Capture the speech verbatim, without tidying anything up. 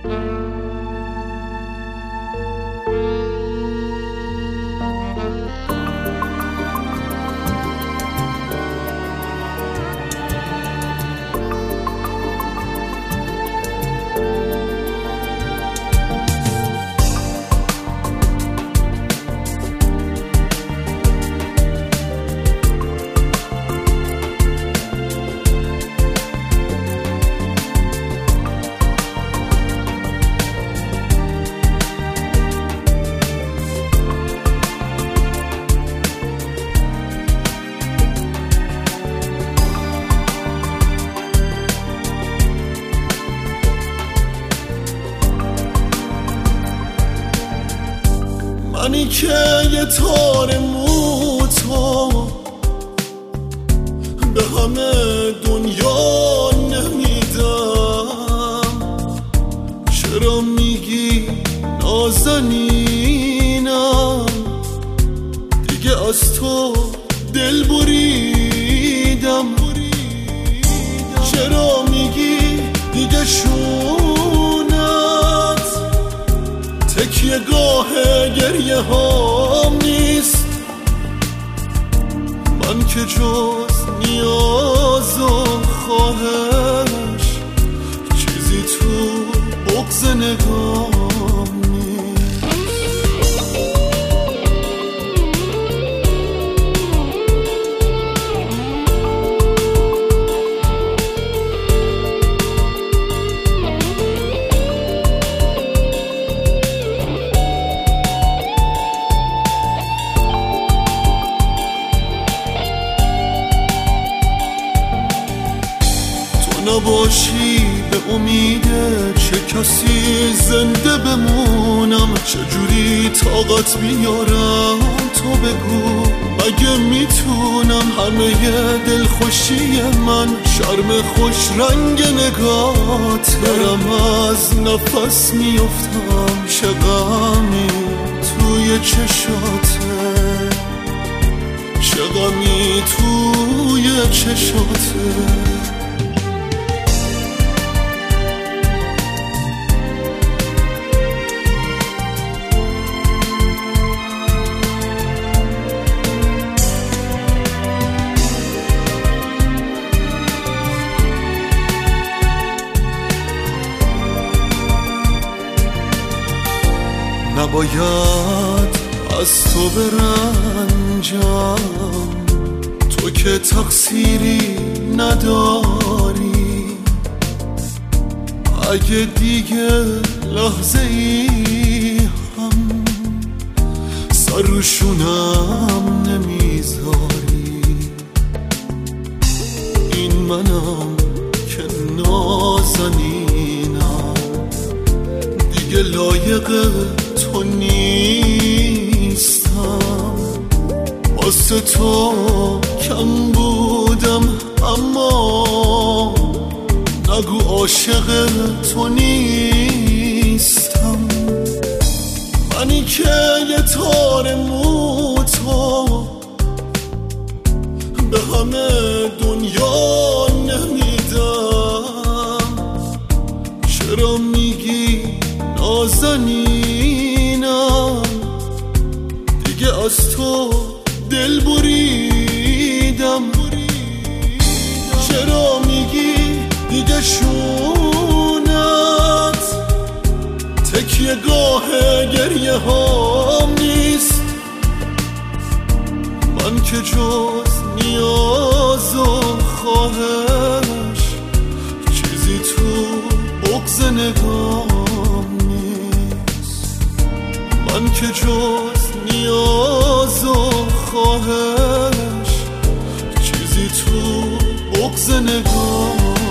منی که یه تار موتو به همه دنیا نمیدم، چرا میگی نازنینم؟ دیگه از تو دل بریدم، چرا میگی دیگه شونت تکیه گاه گریه هام نیست؟ من که جز نیاز و خواهش چیزی تو بغض نگام نیست. نباشی به امیده چه کسی زنده بمونم، چجوری طاقت بیارم تو بگو، مگه میتونم همه دلخوشی من شرم خوش رنگ نگات؟ دارم از نفس میافتم، چه غمی توی چشاته، چه غمی توی چشاته. نباید از تو برنجم، تو که تقصیری نداری، اگه دیگه لحظه ای هم سر روشونم نمیذاری، این منم که نازنینم دیگه لایق تو نیستم، واسه تو کم بودم اما نگو عاشق تو نیستم. منی که یه تار موتو به همه دنیا نمیدم، چرا میگی نازنینم؟ دیگه از تو دل بریدم، چرا میگی دیگه شونت تکیه گاه گریه هام نیست؟ من که جز نیاز و خواهش چیزی تو بغض نگام نیست. من که جز نیاز و خواهش چیزی تو بغض نگام